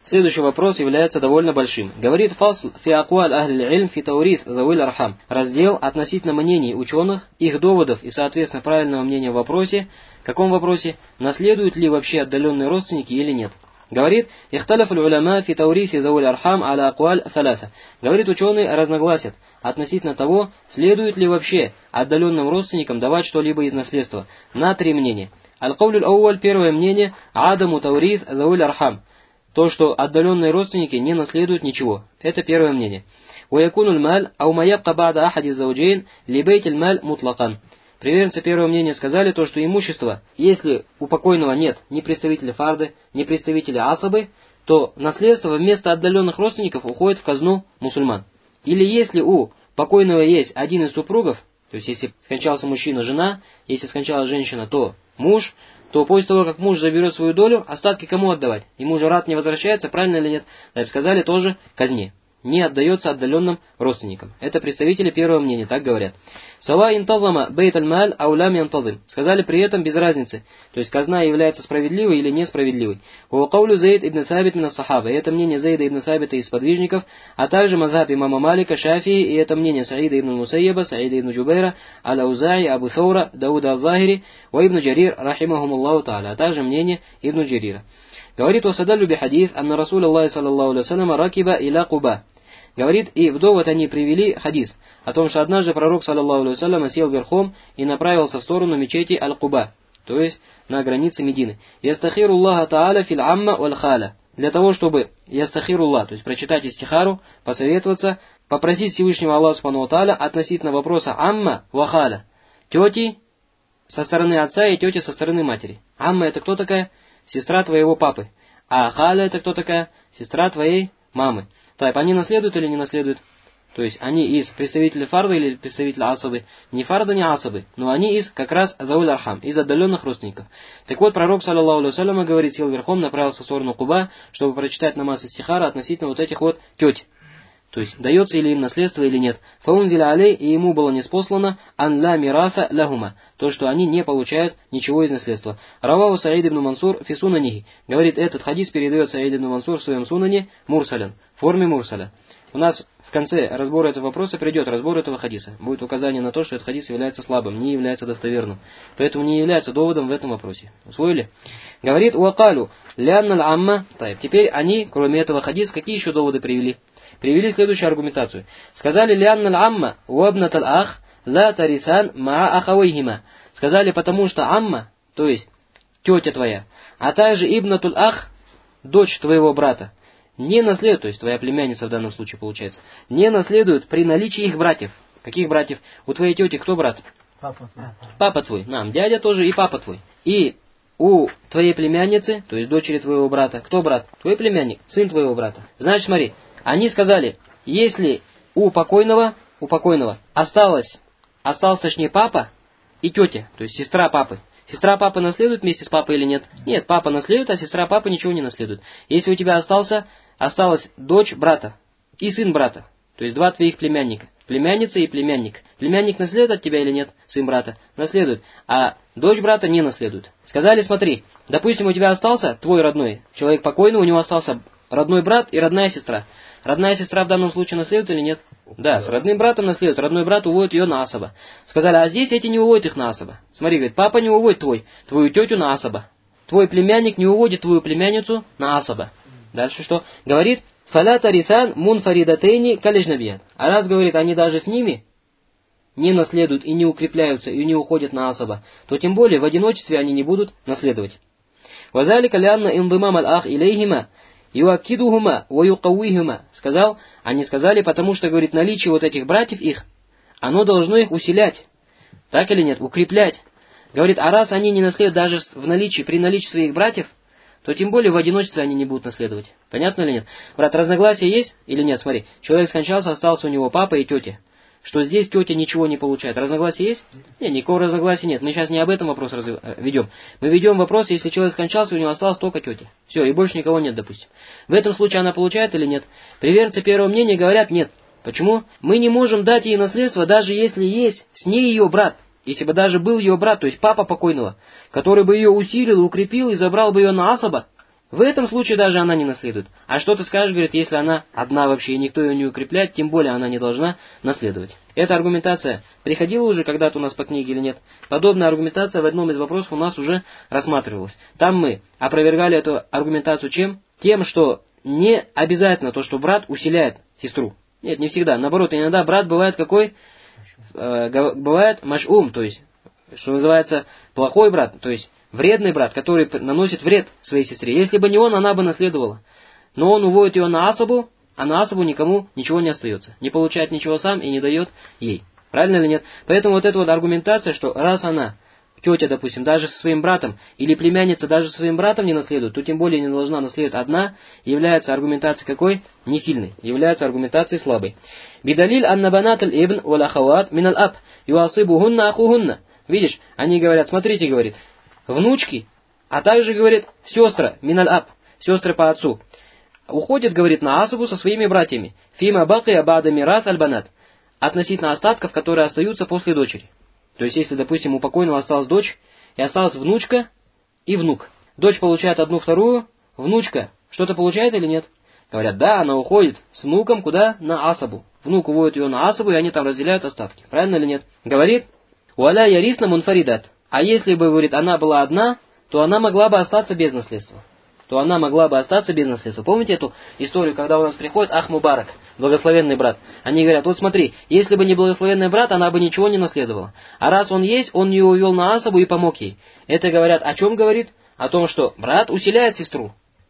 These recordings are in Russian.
Следующий вопрос является довольно большим. Говорит фасл фи акуаль ахли ильм фи таурис завиль архам. Раздел относительно мнений ученых, их доводов и, соответственно, правильного мнения в вопросе. В каком вопросе? Наследуют ли вообще отдаленные родственники или нет? Говорит, ихталяф аль-уляма фи тауриси завиль архам аля акуаль саляса. Говорит, ученые разногласят относительно того, следует ли вообще отдаленным родственникам давать что-либо из наследства. На три мнения. Аль-каулюль ауаль, первое мнение, адаму таурис завиль архам. То, что отдаленные родственники не наследуют ничего. Это первое мнение. «Уякунуль маль, ау маябка ба'да ахади зауджейн, либейтиль маль мутлакан». Приверженцы первого мнения сказали то, что имущество, если у покойного нет ни представителя фарды, ни представителя асабы, то наследство вместо отдаленных родственников уходит в казну мусульман. Или если у покойного есть один из супругов, то есть если скончался мужчина, жена, если скончалась женщина, то муж, то после того, как муж заберет свою долю, остатки кому отдавать? Ему же рат не возвращается, правильно или нет? Так сказали тоже казне. Не отдается отдаленным родственникам. Это представители первого мнения, так говорят. Сава интазама бейт аль-маль аулям янтазим. Сказали при этом без разницы. То есть казна является справедливой или несправедливой. Уакаулю Заид ибн Сабит мин ас-сахаба. Это мнение Заида ибн Сабита из подвижников, а также мазхаб имама Малика, Шафии, и это мнение Саида ибн Мусайяба, Саида ибн Джубейра, Аль-Аузаи, Абу Саура, Дауда ал-Захири, ва ибн Джарир, рахимахумуллаху та'аля, а также мнение ибн Джарира. Говорит, васадаллю би хадис, анна Расул Аллахи саллаллаху алейхи ва саллям ракиба иля Куба. Говорит, и в довод они привели хадис о том, что однажды пророк, саллаллаху алейхи ва саллям, сел верхом и направился в сторону мечети Аль-Куба, то есть на границе Медины. Ястахируллаха та'аля фил амма валь халя. Для того, чтобы ястахируллах, то есть прочитать истихару, посоветоваться, попросить Всевышнего Аллаха субхану та'аля относительно вопроса амма ва халя. Тети со стороны отца и тети со стороны матери. Амма это кто такая? Сестра твоего папы. А халя это кто такая? Сестра твоей мамы. Так, они наследуют или не наследуют? То есть они из представителей фарда или представителей асабы? Не фарда, не асабы, но они из как раз зауль архам, из отдаленных родственников. Так вот, пророк, саллаллаху алейхи ва саллям, говорит, сел верхом, направился в сторону Куба, чтобы прочитать намаз истихара относительно вот этих вот теть. То есть, дается ли им наследство или нет. Фаунзиля алей, и ему было ниспослано ан ла мираса лахума, то, что они не получают ничего из наследства. Равау Саид ибн Мансур фи сунанихи. Говорит, этот хадис передает Саид ибн Мансур в своем сунане мурсалян, в форме мурсаля. У нас в конце разбора этого вопроса придет разбор этого хадиса. Будет указание на то, что этот хадис является слабым, не является достоверным. Поэтому не является доводом в этом вопросе. Усвоили? Говорит, уакалю лянналь амма. Теперь они, кроме этого хадиса, какие еще доводы привели? Привели следующую аргументацию. Сказали, лянналь амма уабнаталь ах ла тарисан маа ахавайхима. Сказали, потому что амма, то есть тетя твоя, а также ибнатуль ах, дочь твоего брата, не наследуют, то есть твоя племянница в данном случае получается, не наследуют при наличии их братьев. Каких братьев? У твоей тети кто брат? Папа твой. Папа твой. Дядя тоже и папа твой. И у твоей племянницы, то есть дочери твоего брата, кто брат? Твой племянник, сын твоего брата. Значит, смотри, они сказали, если у покойного остался точнее папа и тетя, то есть сестра папы. Сестра папы наследует вместе с папой или нет? Нет, папа наследует, а сестра папы ничего не наследует. Если у тебя осталась дочь брата и сын брата, то есть два твоих племянника, племянница и племянник. Племянник наследует от тебя или нет? Сын брата наследует, а дочь брата не наследует. Сказали, смотри, допустим, у тебя остался твой родной, человек покойный, у него остался родной брат и родная сестра. Родная сестра в данном случае наследует или нет? Да, с родным братом наследует. Родной брат уводит ее на асаба. Сказали, а здесь эти не уводят их на асаба. Смотри, говорит, папа не уводит твою тетю на асаба. Твой племянник не уводит твою племянницу на асаба. Дальше что? Говорит, фаля тарисан мунфаридатейни калижнабият. А раз, говорит, они даже с ними не наследуют и не укрепляются и не уходят на асаба, то тем более в одиночестве они не будут наследовать. Вазалика лянна индымам аль-ах илейхима юакидухума ваюкауихума. Они сказали, потому что, говорит, наличие вот этих братьев их, оно должно их усилять. Так или нет? Укреплять. Говорит, а раз они не наследуют даже при наличии своих братьев, то тем более в одиночестве они не будут наследовать. Понятно или нет? Брат, разногласия есть или нет? Смотри, человек скончался, остался у него папа и тетя. Что здесь тетя ничего не получает. Разногласия есть? Нет, никакого разногласия нет. Мы сейчас не об этом вопрос ведем. Мы ведем вопрос, если человек скончался, у него осталась только тетя. Все, и больше никого нет, допустим. В этом случае она получает или нет? Приверженцы первого мнения говорят нет. Почему? Мы не можем дать ей наследство, даже если есть с ней ее брат. Если бы даже был ее брат, то есть папа покойного, который бы ее усилил, укрепил и забрал бы ее на асаба, В этом случае даже она не наследует. А что ты скажешь, говорит, если она одна вообще, и никто ее не укрепляет, тем более она не должна наследовать. Эта аргументация приходила уже когда-то у нас по книге или нет? Подобная аргументация в одном из вопросов у нас уже рассматривалась. Там мы опровергали эту аргументацию чем? Тем, что не обязательно то, что брат усиляет сестру. Нет, не всегда. Наоборот, иногда брат бывает какой? Бывает маш'ум, то есть, что называется, плохой брат, то есть вредный брат, который наносит вред своей сестре. Если бы не он, она бы наследовала. Но он уводит ее на асабу, а на асабу никому ничего не остается. Не получает ничего сам и не дает ей. Правильно или нет? Поэтому вот эта вот аргументация, что раз она, тетя, допустим, даже со своим братом, или племянница даже со своим братом не наследует, то тем более не должна наследовать одна, является аргументацией какой? Не сильной. Является аргументацией слабой. Бидалиль анна банат аль-ибн вал ахават мин аль-аб юасибухунна ахухунна. Видишь, они говорят, смотрите, говорит, внучки, а также, говорит, сестра, миналь-аб, сестры по отцу, уходят, говорит, на асабу со своими братьями, фима бакия бада мират аль-банат, относительно остатков, которые остаются после дочери. То есть, если, допустим, у покойного осталась дочь, и осталась внучка и внук. Дочь получает одну вторую, внучка что-то получает или нет? Говорят, да, она уходит с внуком куда? На асабу. Внук уводит ее на асабу, и они там разделяют остатки. Правильно или нет? Говорит, уаля ярисна мунфаридат. А если бы, говорит, она была одна, то она могла бы остаться без наследства. Помните эту историю, когда у нас приходит Ах Мубарак, благословенный брат? Они говорят, вот смотри, если бы не благословенный брат, она бы ничего не наследовала. А раз он есть, он ее увел на асабу и помог ей. Это говорят, о чем говорит? О том, что брат усиляет сестру.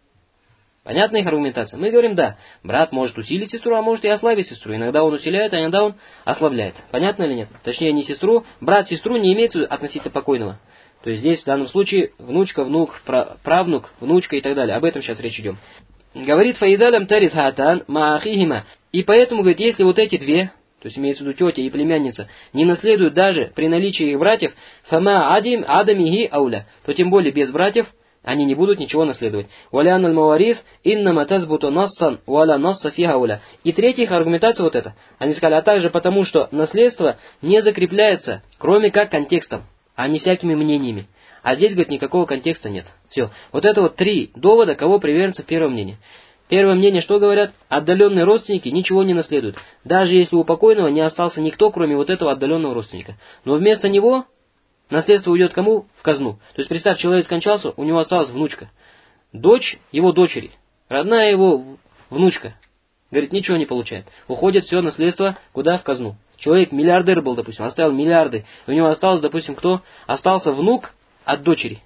Понятна их аргументация? Мы говорим, да, брат может усилить сестру, а может и ослабить сестру. Иногда он усиляет, а иногда он ослабляет. Понятно или нет? Точнее, не сестру, брат сестру не имеется в виду относительно покойного. То есть здесь в данном случае внучка, внук, правнук, внучка и так далее. Об этом сейчас речь идем. Говорит, фаидалям тарит хатан маахихима. И поэтому, говорит, если вот эти две, то есть имеется в виду тетя и племянница, не наследуют даже при наличии их братьев, фама адим адамихи ауля, то тем более без братьев, они не будут ничего наследовать. Валян аль-маварис иннама тазбуту нассан валя насса фихауля. И третья их аргументация вот эта. Они сказали, а также потому, что наследство не закрепляется, кроме как контекстом, а не всякими мнениями. А здесь, говорит, никакого контекста нет. Все. Вот это вот три довода, кого приверженцев первого мнения. Первое мнение, что говорят? Отдаленные родственники ничего не наследуют. Даже если у покойного не остался никто, кроме вот этого отдаленного родственника. Но вместо него наследство уйдет кому? В казну. То есть, представь, человек скончался, у него осталась внучка. Дочь его дочери. Родная его внучка. Говорит, ничего не получает. Уходит все наследство куда? В казну. Человек миллиардер был, допустим, оставил миллиарды. У него осталось, допустим, кто? Остался внук от дочери.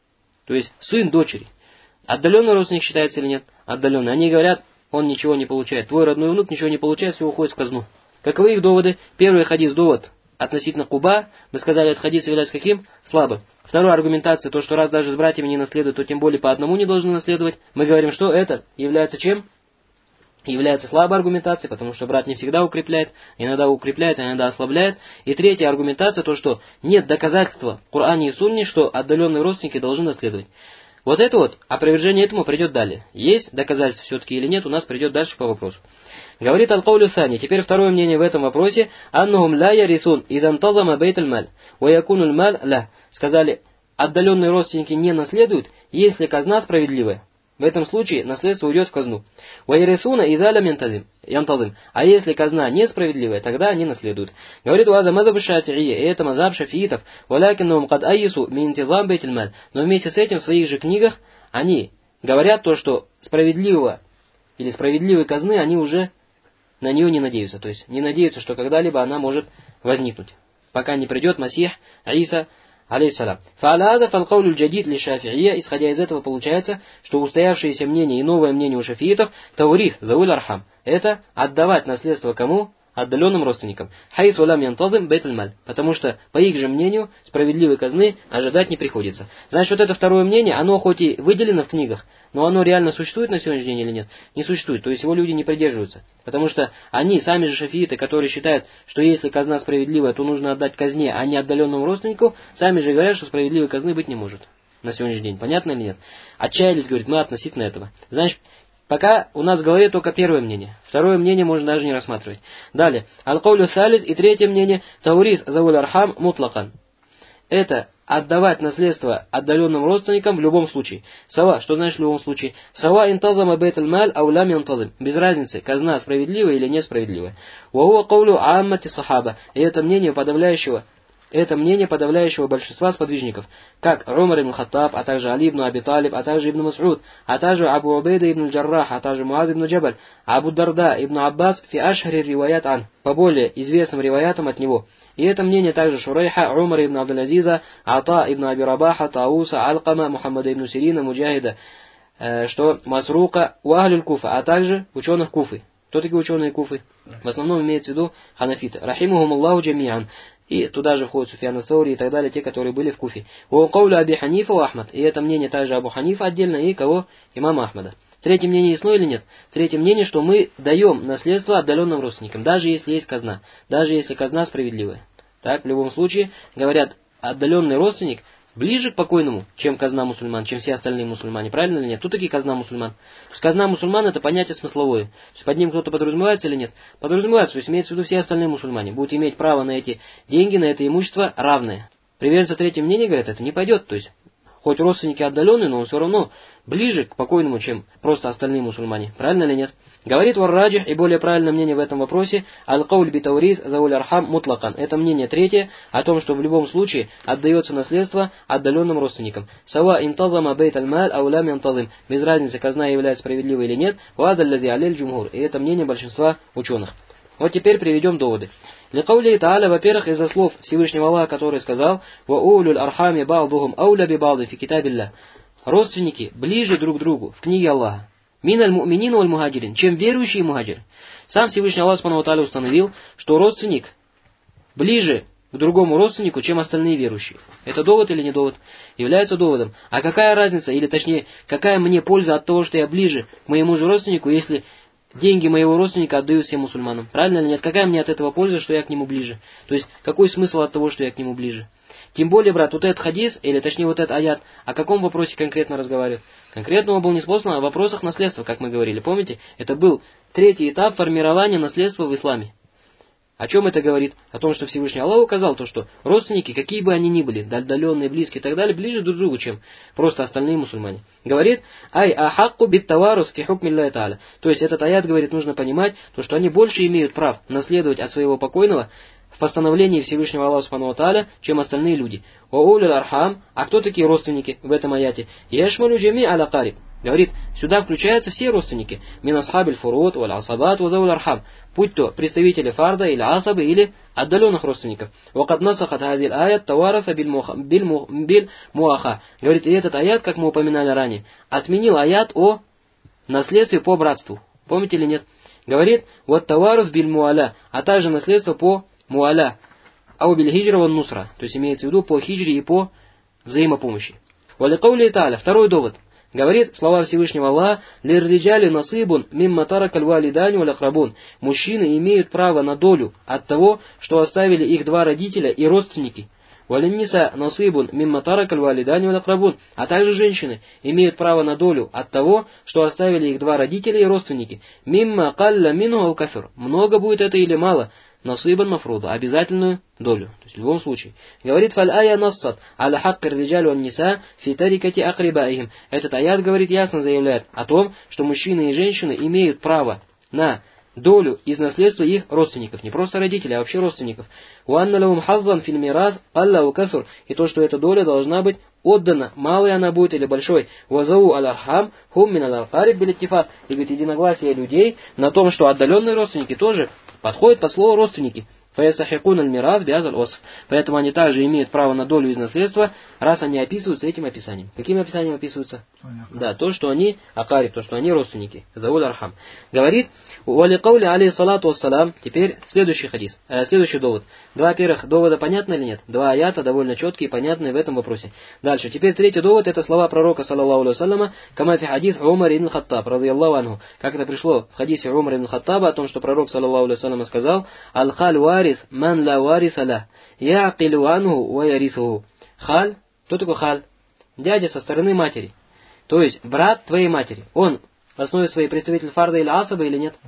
То есть, сын дочери. Отдаленный родственник считается или нет? Отдаленный. Они говорят, он ничего не получает. Твой родной внук ничего не получает, все уходит в казну. Каковы их доводы? Первый хадис довод относительно Куба. Мы сказали, этот хадис является каким? Слабым. Вторая аргументация, то, что раз даже с братьями не наследуют, то тем более по одному не должны наследовать. Мы говорим, что это является чем? Является слабой аргументацией, потому что брат не всегда укрепляет, иногда укрепляет, иногда ослабляет. И третья аргументация, то, что нет доказательства в Коране и в Сунне, что отдаленные родственники должны наследовать. Вот это вот, опровержение этому придет далее. Есть доказательства все-таки или нет, у нас придет дальше по вопросу. Говорит Аль-Каулю Сани, теперь второе мнение в этом вопросе. Аннухум ла ярисун идан тазама бейт аль-маль, ва якуну аль-маль ла. Сказали, отдаленные родственники не наследуют, если казна справедливая. В этом случае наследство уйдет в казну. Вайрисуна изаля янтазим. А если казна несправедливая, тогда они наследуют. Говорит уаза мазаб шафи'ия, и это мазаб шафиитов. Валякиннум кад айису минтизам бейтильмаль. Но вместе с этим в своих же книгах они говорят то, что справедливого или справедливой казны они уже на нее не надеются. То есть не надеются, что когда-либо она может возникнуть. Пока не придет Масих Иса алейхиссалям. Фа'аляда фалкаулю джадид ли шафи'ия, исходя из этого получается, что устоявшееся мнение и новое мнение у шафиитов, таурис, зауль архам, это отдавать наследство кому? Отдаленным родственникам. Хайс валам янтазим бейт аль-маль. Потому что, по их же мнению, справедливой казны ожидать не приходится. Значит, вот это второе мнение, оно хоть и выделено в книгах, но оно реально существует на сегодняшний день или нет? Не существует. То есть его люди не придерживаются. Потому что они, сами же шафииты, которые считают, что если казна справедливая, то нужно отдать казне, а не отдаленному родственнику, сами же говорят, что справедливой казны быть не может на сегодняшний день. Понятно или нет? Отчаялись, говорит, мы относительно этого. Значит, пока у нас в голове только первое мнение. Второе мнение можно даже не рассматривать. Далее. Аль-Каулю Салис и третье мнение. Таурис зауль архам мутлакан. Это отдавать наследство отдаленным родственникам в любом случае. Сава, что значит в любом случае? Сава интазама бейт аль-маль аулам интазим. Без разницы, казна справедливая или несправедливая. Уа каулю аммати сахаба. И это мнение подавляющего большинства сподвижников, как Умар ибн Хаттаб, а также Али ибн Аби Талиб, а также Ибн Мас'уд, а также Абу Убейда ибн Джаррах, а также Муаз ибн Джабаль, Абу Дарда ибн Аббас фи ашхари риваят ан, по более известным риваятам от него. И это мнение также Шурайха, Умар ибн Абдул-Азиза, Ата ибн Аби Рабаха, Тауса, Алкама, Мухаммада ибн Сирина, Муджахида, что Масрука, Уахлюль Куфа, а также ученых Куфы. Кто такие ученые Куфы? В основном имеется в виду ханафиты. Рахимухум Аллаху джами'ан. И туда же входят Суфьян ас-Саури и так далее, те, которые были в Куфе. Каулю Аби Ханифа и Ахмад. И это мнение также Абу Ханифа отдельно, и кого? Имама Ахмада. Третье мнение ясно или нет? Третье мнение, что мы даем наследство отдаленным родственникам, даже если есть казна, даже если казна справедливая. Так, в любом случае, говорят, отдаленный родственник ближе к покойному, чем казна мусульман, чем все остальные мусульмане. Правильно или нет? Кто такие казна мусульман? То есть казна мусульман это понятие смысловое. То есть под ним кто-то подразумевается или нет? Подразумевается, то есть имеется в виду все остальные мусульмане. Будут иметь право на эти деньги, на это имущество равное. Приверженцы третьего мнения говорят, это не пойдет. То есть хоть родственники отдаленные, но он все равно ближе к покойному, чем просто остальные мусульмане. Правильно или нет? Говорит Вар-Раджих, и более правильное мнение в этом вопросе, аль-кауль би-таурис зауль архам мутлакан. Это мнение третье, о том, что в любом случае отдается наследство отдаленным родственникам. Сава интазама бейт аль-маль аулам интазим. Без разницы, казна является справедливой или нет. Вадаллади алель джумхур. И это мнение большинства ученых. Вот теперь приведем доводы. Ликаули Тааля, во-первых, из-за слов Всевышнего Аллаха, который сказал: «Ва улюль архами ба'духум ауля би ба'ди фи китабилля». Родственники ближе друг к другу в книге Аллаха. Миналь му'минин валь мухаджирин, чем верующий и мухаджир. Сам Всевышний Аллах Субхану ва Тааля установил, что родственник ближе к другому родственнику, чем остальные верующие. Это довод или не довод? Является доводом. А какая разница, или точнее, какая мне польза от того, что я ближе к моему же родственнику, если деньги моего родственника отдаю всем мусульманам? Правильно или нет? Какая мне от этого польза, что я к нему ближе? То есть, какой смысл от того, что я к нему ближе? Тем более, брат, вот этот хадис, или точнее вот этот аят, о каком вопросе конкретно разговаривает? Конкретно он был неспослан о вопросах наследства, как мы говорили. Помните? Это был третий этап формирования наследства в исламе. О чем это говорит? О том, что Всевышний Аллах указал, то, что родственники, какие бы они ни были, отдаленные, близкие и так далее, ближе друг к другу, чем просто остальные мусульмане. Говорит, ай ахакку биттаварус фи хукмиллахи тааля. То есть этот аят говорит, нужно понимать, то, что они больше имеют прав наследовать от своего покойного в постановлении Всевышнего Аллаха Субхану ва Тааля, чем остальные люди. Ва улюл архам, а кто такие родственники в этом аяте? Яшмалю джами аля кариб. Говорит, сюда включаются все родственники. Мин асхабиль фурут, валь асабат, вазауль архам. Будь то представители фарда или асабы, или отдаленных родственников. Вакад насахат хазиль аят тавараса биль муаха. Говорит, и этот аят, как мы упоминали ранее, отменил аят о наследстве по братству. Помните или нет? Говорит, вот таварус биль муаля, а также наследство по муаля. Ау биль хиджра ван нусра. То есть имеется в виду по хиджре и по взаимопомощи. Валикаули тааля. Второй довод. Говорит слова Всевышнего Аллаха: «Лирриджали насибун мимма таракаль валидани валь акрабун». Мужчины имеют право на долю от того, что оставили их два родителя и родственники. «Валинниса насибун мимма таракаль валидани валь акрабун». А также женщины имеют право на долю от того, что оставили их два родителя и родственники. «Мимма калля мину ау кафир». Много будет это или мало. Насибан мафруда, обязательную долю. То есть в любом случае. Говорит, фаль-ая нассат, аля хаккар риджаль ван ниса фи тарикати акрибаихим. Этот аят, говорит, ясно заявляет о том, что мужчины и женщины имеют право на долю из наследства их родственников. Не просто родителей, а вообще родственников. Уанна лаум хаззан филь мираз алла у кафир. И то, что эта доля должна быть отдана, малой она будет или большой. Вазау аль-архам хум мин аль-архариб билиттифак. И говорит, единогласие людей на том, что отдаленные родственники тоже подходит под слово родственники. Фаястахикун аль-мираз биазаль осф. Поэтому они также имеют право на долю из наследства, раз они описываются этим описанием. Каким описанием описываются? Да, то, что они акари, то, что они родственники. Зауль архам. Говорит, уаликаули алейхиссалату вассалам. Теперь следующий хадис, следующий довод. Два первых довода понятны или нет? Два аята довольно четкие и понятные в этом вопросе. Дальше. Теперь третий довод, это слова пророка, саллаллаху алейхи вассаляма, кама фи хадис Умар ибн Хаттаб, радийаллаху анху. Как это пришло в хадисе Умар ибн Хаттаба, о том, что пророк, саллаллаху алейхи вассаляма, сказал: «Аль-халь варис ман ла вариса ла, яакилу анху ва ярисуху». Халь, кто такой халь? Дядя со стороны матери. То есть брат твоей матери. Он в основе своей представитель фарда или асаба или нет?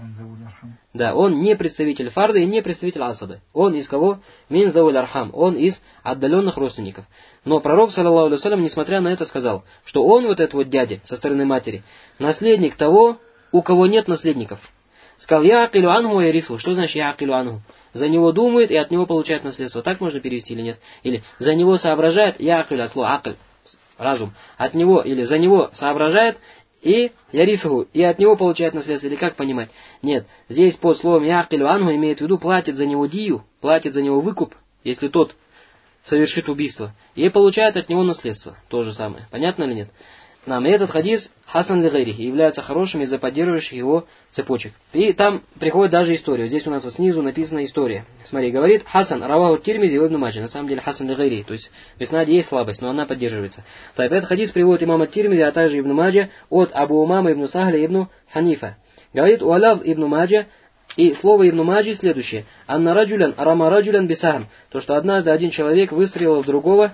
Да, он не представитель фарда и не представитель асабы. Он из кого? Мин завуль архам. Он из отдаленных родственников. Но пророк, саллаллаху алейхи ва саллям, несмотря на это, сказал, что он, вот этот вот дядя со стороны матери, наследник того, у кого нет наследников. Сказал, я акилю анху и рису. Что значит я акилю анху? За него думает и от него получает наследство. Так можно перевести или нет? Или за него соображает, я акилю, от слова акль, разум. От него или за него соображает и ярисуху, и от него получает наследство. Или как понимать? Нет, здесь под словом я акилю анху имеет в виду платит за него дию, платит за него выкуп, если тот совершит убийство, и получает от него наследство. То же самое. Понятно или нет? Нам и этот хадис хасан ли гайрихи является хорошим из-за поддерживающих его цепочек. И там приходит даже история. Здесь у нас вот снизу написана история. Смотри, говорит Хасан, раваху Тирмизи и Ибн Маджа. На самом деле хасан ли гайрихи. То есть в иснаде есть слабость, но она поддерживается. Так, этот хадис приводит имам Тирмизи, а также Ибн Маджа от Абу Умама ибн Сахля ибн Ханифа. Говорит уалав Ибн Маджа. И слово Ибн Маджи следующее. Анна раджулян рама раджулян бисахам. То, что однажды один человек выстрелил в другого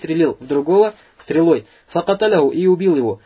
стрелой. Факаталяху, и убил его.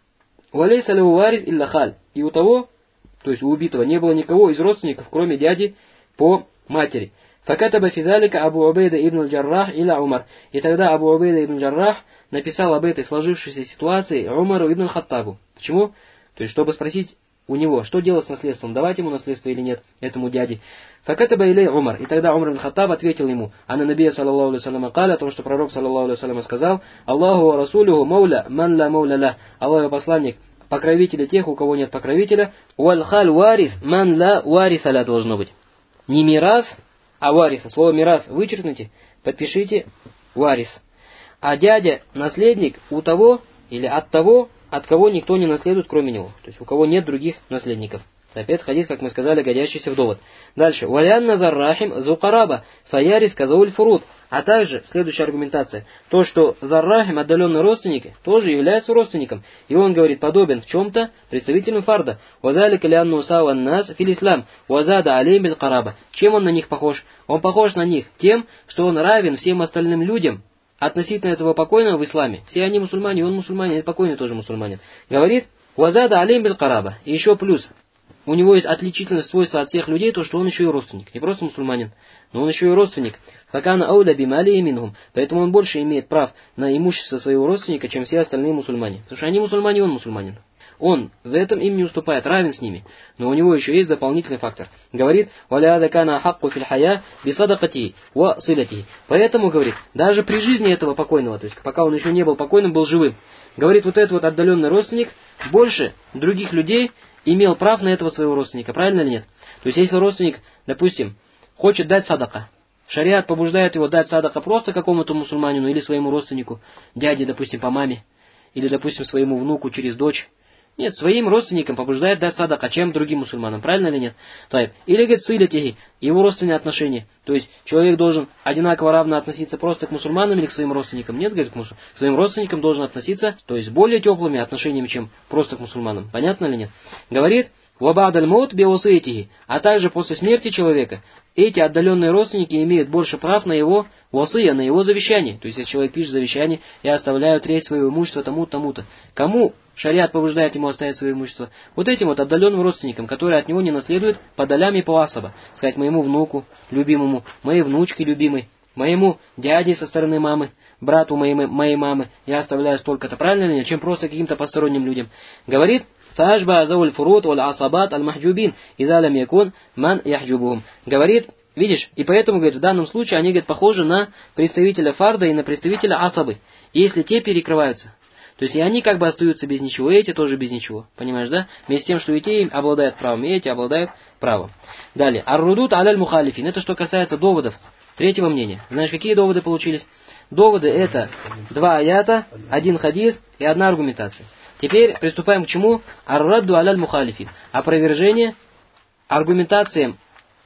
Валейса лаху варис илля халь. И у того, то есть у убитого, не было никого из родственников, кроме дяди по матери. Факатаба физалика Абу Убейда ибн Джаррах или Умар. И тогда Абу Убейда ибн Джаррах написал об этой сложившейся ситуации Умару ибн Хаттабу. Почему? То есть, чтобы спросить у него, что делать с наследством, давать ему наследство или нет, этому дяде. Факатаба илей Умар. И тогда Умар ибн Хаттаб ответил ему, анна набия саллаллаху алейхи салям каля, о том, что пророк саллаллаху алейхи салям сказал, Аллаху ва расулюху мауля ман ла мауля ла. Аллах его посланник, покровители тех, у кого нет покровителя. Валь халь варис ман ла вариса ла должно быть. Не мирас, а вариса. Слово мирас вычеркните, подпишите варис. А дядя наследник у того или от того, от кого никто не наследует, кроме него. То есть у кого нет других наследников. Опять хадис, как мы сказали, годящийся в довод. Дальше. Валянна заррахим зукараба фаярис казауль фурут. А также, следующая аргументация, то, что заррахим, отдаленный родственник, тоже является родственником. И он говорит, подобен в чем-то представителям фарда. Вазалика лянну сауан нас фил ислам. Вазада алейм биль караба. Чем он на них похож? Он похож на них тем, что он равен всем остальным людям, относительно этого покойного в исламе. Все они мусульмане, он мусульманин, и покойный тоже мусульманин. Говорит, вазада алейм биль караба. И еще плюс, у него есть отличительное свойство от всех людей, то, что он еще и родственник. Не просто мусульманин, но он еще и родственник. Факана ауля бимали минхум. Поэтому он больше имеет прав на имущество своего родственника, чем все остальные мусульмане. Потому что они мусульмане, он мусульманин. Он в этом им не уступает, равен с ними. Но у него еще есть дополнительный фактор. Говорит, «Валя кана хакку фил хая бисадакати ва силати». Поэтому, говорит, даже при жизни этого покойного, то есть пока он еще не был покойным, был живым, говорит, вот этот вот отдаленный родственник больше других людей имел прав на этого своего родственника. Правильно или нет? То есть если родственник, допустим, хочет дать садака, шариат побуждает его дать садака просто какому-то мусульманину или своему родственнику, дяде, допустим, по маме, или, допустим, своему внуку через дочь. Нет, своим родственникам побуждает дать садака, чем другим мусульманам. Правильно или нет? Или, говорит, силятихи, его родственные отношения. То есть, человек должен одинаково равно относиться просто к мусульманам или к своим родственникам. Нет, говорит, к своим родственникам должен относиться, то есть, более теплыми отношениями, чем просто к мусульманам. Понятно или нет? Говорит, «Вабадаль маут биосейтихи», а также после смерти человека, эти отдаленные родственники имеют больше прав на его васыя, на его завещание. То есть, если человек пишет завещание, я оставляю треть своего имущества тому-то, тому-то. Кому шариат побуждает ему оставить свое имущество? Вот этим вот отдаленным родственникам, которые от него не наследуют по долям и по асаба. Сказать, моему внуку, любимому, моей внучке любимой, моему дяде со стороны мамы, брату моей мамы, я оставляю столько-то, правильно или нет, чем просто каким-то посторонним людям. Говорит, «Фажба зауль фурут валь асабат аль-махджубин, иза лам якун ман яхджубухум». Говорит, видишь, и поэтому, говорит, в данном случае они, говорит, похожи на представителя фарда и на представителя асабы, если те перекрываются. То есть и они как бы остаются без ничего, и эти тоже без ничего. Понимаешь, да? Вместе с тем, что и те обладают правом, и эти обладают правом. Далее. Ар-рудут аляль мухалифин. Это что касается доводов третьего мнения. Знаешь, какие доводы получились? Доводы это 2 аята, 1 хадис и 1 аргументация. Теперь приступаем к чему? Ар-радду аляль мухалифин. Опровержение аргументациям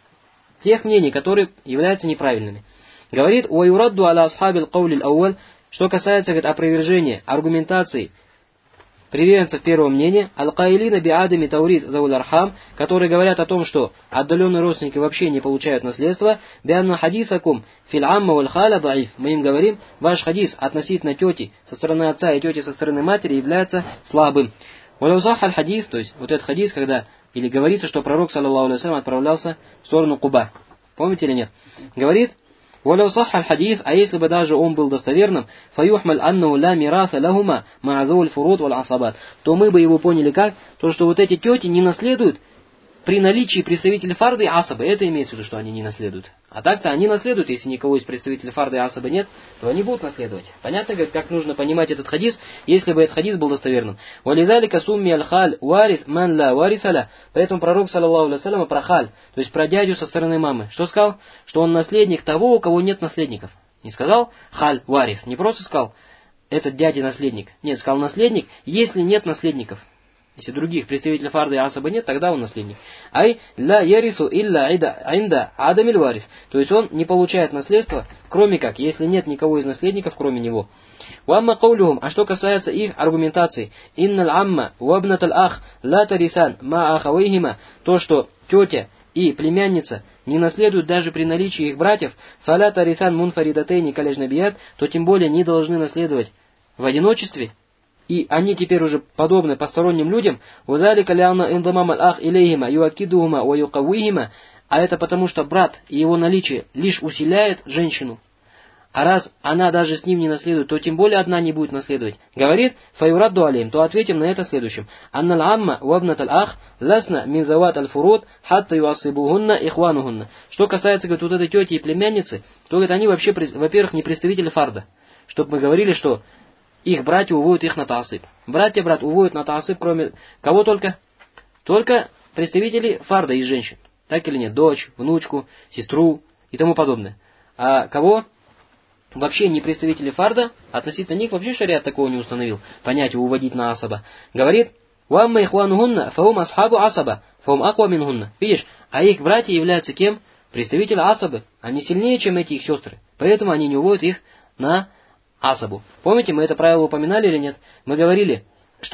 тех мнений, которые являются неправильными. Говорит, «Уаюрадду аля асхабил каулил ауаль». Что касается, говорит, опровержения аргументаций приверженцев первого мнения, аль-каилина биадами таурис зауль архам, которые говорят о том, что отдаленные родственники вообще не получают наследство, бианна хадисакум фил амма валь халя даиф. Мы им говорим, ваш хадис относительно тети со стороны отца и тети со стороны матери является слабым. Валаузах аль-хадис, то есть вот этот хадис, когда или говорится, что пророк, саллаллаху алейхи вассалям, отправлялся в сторону Куба. Помните или нет? Говорит, «Валяу сахха аль-хадис», а если бы даже он был достоверным, «фаюхмаль аннау ла мираса лахума ма'азул фурут валь асабат», то мы бы его поняли как? То, что вот эти тети не наследуют при наличии представителей фарды и асабы. Это имеется в виду, что они не наследуют. А так-то они наследуют, если никого из представителей фарды и асабы нет, то они будут наследовать. Понятно, как нужно понимать этот хадис, если бы этот хадис был достоверным. «Валидалика сумми аль-халь варис ман ла варисаля». Поэтому пророк, саллаллаху алейхи вассалям, про халь, то есть про дядю со стороны мамы, что сказал? Что он наследник того, у кого нет наследников. Не сказал халь варис, не просто сказал этот дядя наследник. Нет, сказал наследник, если нет наследников. Если других представителей фарды и асабы нет, тогда он наследник. Ай ла ярису илля инда адамиль варис. То есть он не получает наследство, кроме как, если нет никого из наследников, кроме него. Уамма каулюхум, а что касается их аргументаций, инналь амма вабнаталь ах ла тарисан ма ахавейхима, то, что тетя и племянница не наследуют даже при наличии их братьев, фаля тарисан мунфаридатейни калежнабият, то тем более не должны наследовать в одиночестве, и они теперь уже подобны посторонним людям, «Вазалика ляна индамам аль-ах илейхима юакидухума ва юкаввихима», а это потому, что брат и его наличие лишь усиляет женщину. А раз она даже с ним не наследует, то тем более одна не будет наследовать. Говорит, «Фаюрадду алейм», то ответим на это следующим. «Анналь амма вабнат аль-ах ласна мин зават аль-фурут хатта юасибухунна ихванухунна». Что касается, говорит, вот этой тети и племянницы, то, говорит, они вообще, во-первых, не представители фарда. Чтобы мы говорили, что их братья уводят их на таасиб. Братья, уводят на таасиб, кроме кого только? Только представителей фарда из женщин. Так или нет? Дочь, внучку, сестру и тому подобное. А кого? Вообще не представители фарда, относительно них вообще шариат такого не установил. Понятие уводить на асаба. Говорит, «Уамма ихванухунна фаум асхабу асаба, фаум аква минхунна». Видишь, а их братья являются кем? Представители асабы. Они сильнее, чем эти их сестры. Поэтому они не уводят их на асабу. Помните, мы это правило упоминали или нет? Мы говорили,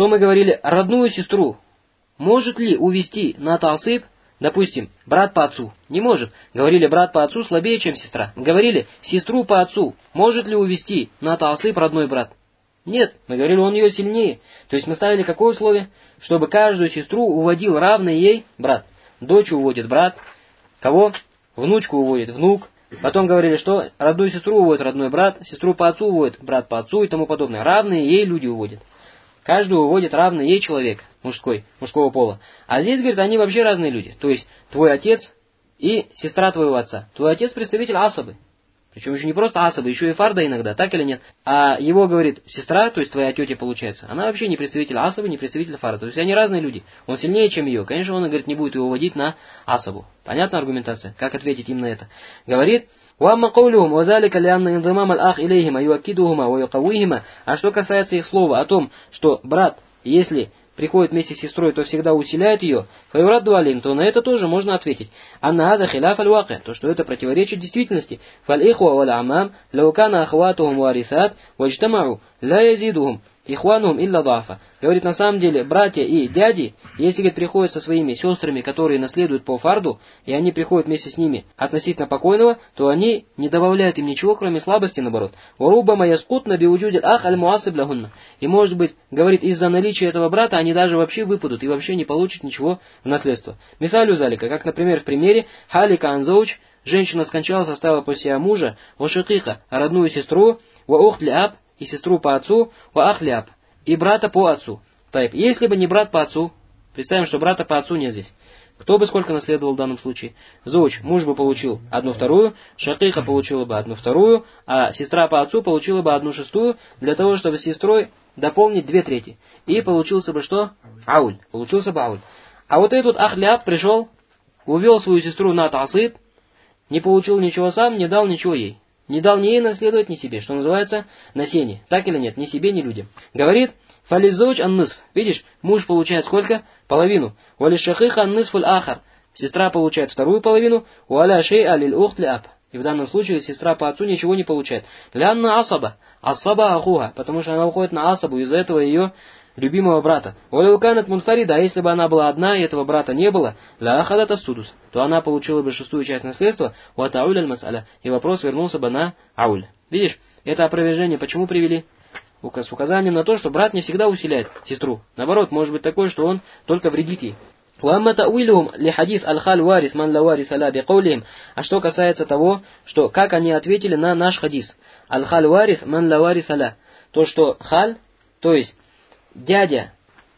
родную сестру может ли увести на таасиб, допустим, брат по отцу? Не может. Говорили, брат по отцу слабее, чем сестра. Говорили, сестру по отцу может ли увести на таасиб родной брат? Нет. Мы говорили, он ее сильнее. То есть мы ставили какое условие? Чтобы каждую сестру уводил равный ей брат. Дочь уводит брат. Кого? Внучку уводит внук. Потом говорили, что родную сестру уводит родной брат, сестру по отцу уводит брат по отцу и тому подобное. Равные ей люди уводят. Каждую уводит равный ей человек, мужского пола. А здесь, говорит, они вообще разные люди. То есть, твой отец и сестра твоего отца. Твой отец представитель асабы. Причем еще не просто асабы, еще и фарда иногда, так или нет? А его, говорит, сестра, то есть твоя тетя получается, она вообще не представитель асабы, не представитель фарда. То есть они разные люди. Он сильнее, чем ее. Конечно, он, говорит, не будет его водить на асабу. Понятна аргументация? Как ответить им на это? Говорит, «Уамма каулюхум, вазалика лианна индамам аль-ах илейхима юакидухума ва юкаввихима». А что касается их слова о том, что брат, если приходит вместе с сестрой, то всегда усиляет ее, фаюрадду алейм, то на это тоже можно ответить. Анна ада хиляф аль-ваки, то что это противоречит действительности. Фаль-ихва валь-амам, лаукана ахватухум варисат, ваджтамау, ла язидухум, ихванухум илля дафа. Говорит, на самом деле, братья и дяди, если, говорит, приходят со своими сестрами, которые наследуют по фарду, и они приходят вместе с ними относительно покойного, то они не добавляют им ничего, кроме слабости, наоборот. «Варубама яскутна биуджудиль ах аль-муасиб лахунна». И, может быть, говорит, из-за наличия этого брата они даже вообще выпадут и вообще не получат ничего в наследство. Мисалю залика, как, например, в примере «Халика анзауч», женщина скончалась, оставила после себя мужа, «Вашикиха», родную сестру, «Ва ухт ли аб», и сестру по отцу, «Ва ах ли аб», и брата по отцу. Тайп. Если бы не брат по отцу, представим, что брата по отцу нет здесь. Кто бы сколько наследовал в данном случае? Зауч, муж бы получил 1/2, шакиха получила бы 1/2, а сестра по отцу получила бы 1/6, для того, чтобы с сестрой дополнить 2/3. И получился бы что? Ауль. Получился бы ауль. А вот этот ахляб пришел, увел свою сестру на таасиб, не получил ничего сам, не дал ничего ей. Не дал ни ей наследовать, ни себе, что называется насение. Так или нет? Ни себе, ни людям. Говорит, фализоуч ан-нисф. Видишь, муж получает сколько? Половину. Валишахиха ан-нисфуль ахар. Сестра получает вторую половину. Валя шей'a лиль ухт ли аб. И в данном случае сестра по отцу ничего не получает. Лянна асаба. Асаба ахуха. Потому что она уходит на асабу, из-за этого ее любимого брата. Валюканат мунфарида, а если бы она была одна, и этого брата не было, ла ахадата судус, то она получила бы 6-ю часть наследства, ва тауль аль-мас'аля, и вопрос вернулся бы на ауль. Видишь, это опровержение почему привели? С указанием на то, что брат не всегда усиляет сестру. Наоборот, может быть такое, что он только вредит ей. وَأَمَّا تَأْوِيلُهُمْ لِحَدِيث «Аль-халь варис ман ла вариса ла» бикаулихим. А что касается того, что как они ответили на наш хадис. «Аль-халь варис ман ла вариса ла». То, что халь, то есть дядя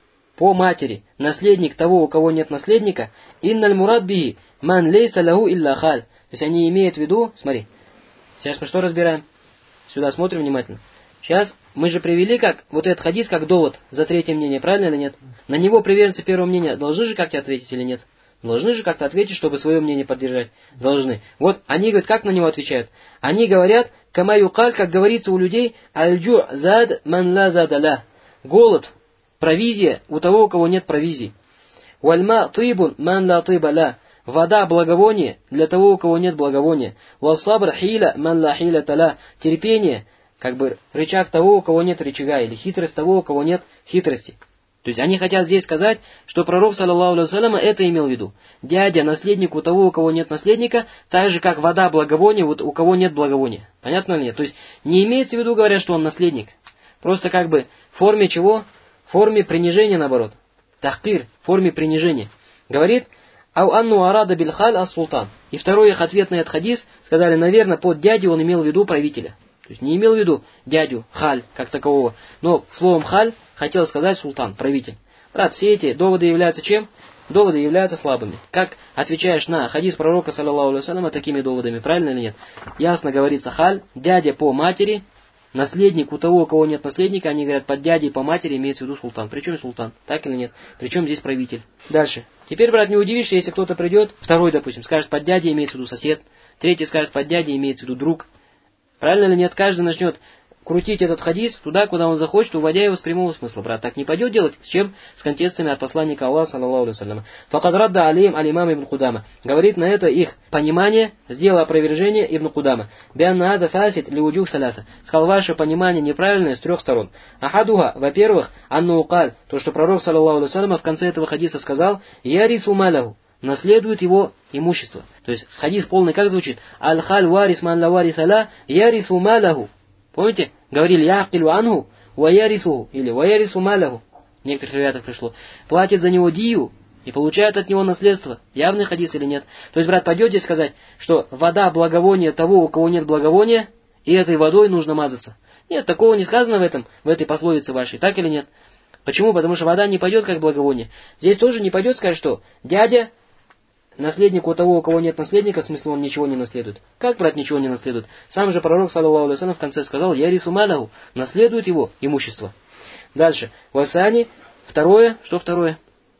по матери, наследник того, у кого нет наследника, «Инналь мурад биhi ман лейса лаху илля халь». То есть они имеют в виду, смотри, сейчас мы что разбираем? Сюда смотрим внимательно. Сейчас мы же привели как вот этот хадис как довод за третье мнение, правильно или нет? На него приверженцы первого мнения должны же как-то ответить или нет? Должны же как-то ответить, чтобы свое мнение поддержать. Должны. Вот они говорят, как на него отвечают? Они говорят, кама юкаль, как говорится у людей, аль-джу зад ман ла задаля. Голод, провизия у того, у кого нет провизии. Вальма тыбун ман ла тыбаля. Вода благовоние для того, у кого нет благовония. Вассабр хиля ман ла хиля таля. Терпение, как бы рычаг того, у кого нет рычага, или хитрость того, у кого нет хитрости. То есть они хотят здесь сказать, что пророк, саллаллаху алейхи вассалям, это имел в виду. Дядя, наследник у того, у кого нет наследника, так же, как вода благовония, вот у кого нет благовония. Понятно или нет? То есть не имеется в виду, говорят, что он наследник. Просто как бы в форме чего? В форме принижения, наоборот. Тахкир, в форме принижения. Говорит, ау анну арада бильхаль ас-султан. И второй их ответ на этот хадис, сказали, наверное, под дядю он имел в виду правителя. То есть не имел в виду дядю, халь, как такового. Но словом халь хотел сказать султан, правитель. Брат, все эти доводы являются чем? Доводы являются слабыми. Как отвечаешь на хадис пророка, саллаллаху алейхи вассаляма, такими доводами, правильно или нет? Ясно говорится халь, дядя по матери, наследник у того, у кого нет наследника, они говорят, под дядей по матери имеется в виду султан. Причем султан? Так или нет? Причем здесь правитель? Дальше. Теперь, брат, не удивишься, если кто-то придет, второй, допустим, скажет, под дядей имеется в виду сосед, третий скажет, под дядей имеется в виду друг. Правильно или нет? Каждый начнет крутить этот хадис туда, куда он захочет, уводя его с прямого смысла, брат. Так не пойдет делать, с чем? С контекстами от посланника Аллаха, саллаллаху алейхи вассалям. Факад радда алейм алимам ибн Кудама. Говорит на это их понимание, сделал опровержение ибн Кудама. Бианна ада фасид ли уджух саляса. Сказал, ваше понимание неправильное с трех сторон. Ахадуха, во-первых, анну укаль, то, что пророк, саллаллаху алейхи вассалям, в конце этого хадиса сказал, ярису маляху, наследует его имущество. То есть хадис полный как звучит? Аль-халь варис ман ла вариса ла ярису маляху. Помните? Говорили яхкилу анху ва ярисуху или ва ярису маляху. В некоторых ребятах пришло. Платит за него дию и получает от него наследство. Явный хадис или нет? То есть, брат, пойдет здесь сказать, что вода благовония того, у кого нет благовония, и этой водой нужно мазаться. Нет, такого не сказано в этой пословице вашей. Так или нет? Почему? Потому что вода не пойдет как благовоние. Здесь тоже не пойдет сказать, что дядя наследник у того, у кого нет наследника, в смысле он ничего не наследует. Как, брат, ничего не наследует? Сам же пророк, саллаллаху алейхи вассалям, в конце сказал, ярису маляху, наследует его имущество. Дальше. Васани, второе, что второе?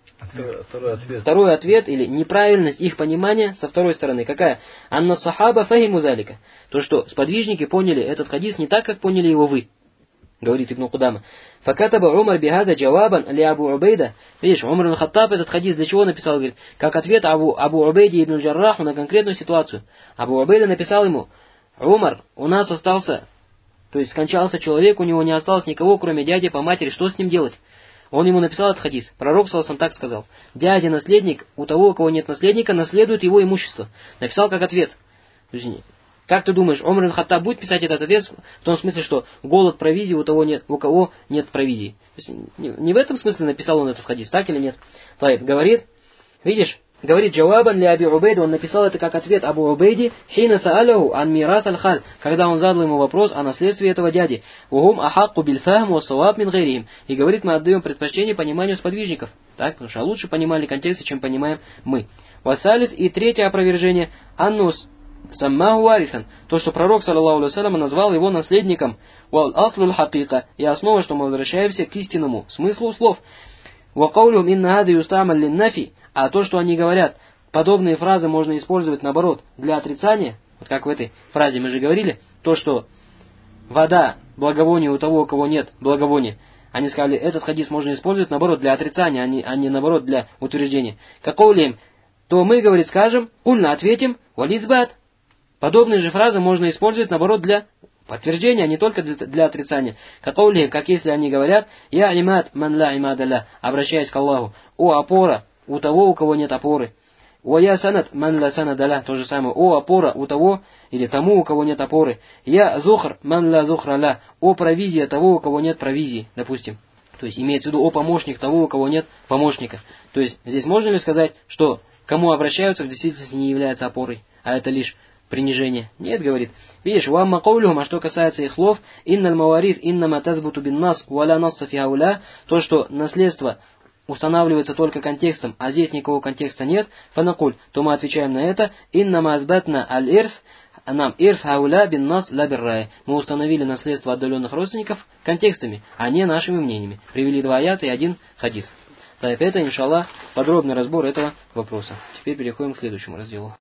Второй ответ, или неправильность их понимания со второй стороны. Какая? Анна сахаба фахиму залика. То, что сподвижники поняли этот хадис не так, как поняли его вы. Говорит Ибн Кудама. Факатаба Умар бихада джавабан ли Абу Убейда. Видишь, Умар ибн Хаттаб этот хадис для чего написал? Говорит, как ответ Абу Убейде ибн Джарраху на конкретную ситуацию. Абу Убейда написал ему, Умар, у нас остался, то есть скончался человек, у него не осталось никого, кроме дяди по матери, что с ним делать? Он ему написал этот хадис. Пророк саллаллаху так сказал. Дядя наследник, у того, у кого нет наследника, наследует его имущество. Написал как ответ. Как ты думаешь, Умар ибн Хаттаб будет писать этот ответ в том смысле, что голод провизии у кого нет провизии? То есть, не в этом смысле написал он этот хадис, так или нет? Таиб говорит, видишь, говорит Джавабан ли Аби Убейда, он написал это как ответ Абу Убейди, хина са'аляху ан мират аль-халь, когда он задал ему вопрос о наследстве этого дяди. Ухум ахакку бильфахм ва саваб мин гайрихим. И говорит, мы отдаем предпочтение пониманию сподвижников. Так, потому что лучше понимали контексты, чем понимаем мы. Васалис и третье опровержение, аннус саммаху варисан, то, что пророк, саллаллаху алейхи вассалям, назвал его наследником, вал аслуль хакика, и основа, что мы возвращаемся к истинному смыслу слов. Ва каулюм инна хада юстамаль линнафи, а то, что они говорят, подобные фразы можно использовать наоборот для отрицания, вот как в этой фразе мы же говорили, то, что вода благовоние у того, у кого нет благовония, они сказали, этот хадис можно использовать наоборот для отрицания, а не наоборот для утверждения. Какоулим, то мы, говорит, скажем, ульна ответим, валидбат. Подобные же фразы можно использовать, наоборот, для подтверждения, а не только для отрицания. Как если они говорят, «Я имад ман ла имадаля», обращаясь к Аллаху, «О опора у того, у кого нет опоры». «О я санат ман ла санадаля», то же самое, «О опора у того или тому, у кого нет опоры». «Я зухр ман ла зухраля», «О провизия того, у кого нет провизии», допустим. То есть имеется в виду о помощник того, у кого нет помощника. То есть здесь можно ли сказать, что кому обращаются в действительности не является опорой, а это лишь принижение? Нет, говорит. Видишь, вамма каулюхум, а что касается их слов, инналь маварис иннама тазбуту бин нас валя насса фи ауля, то, что наследство устанавливается только контекстом, а здесь никакого контекста нет, фанакуль, то мы отвечаем на это, иннама азбатна аль-ирс, нам ирс ауля бин нас ла биррай. Мы установили наследство отдаленных родственников контекстами, а не нашими мнениями. Привели 2 аята и 1 хадис. Так, это, иншаллах, подробный разбор этого вопроса. Теперь переходим к следующему разделу.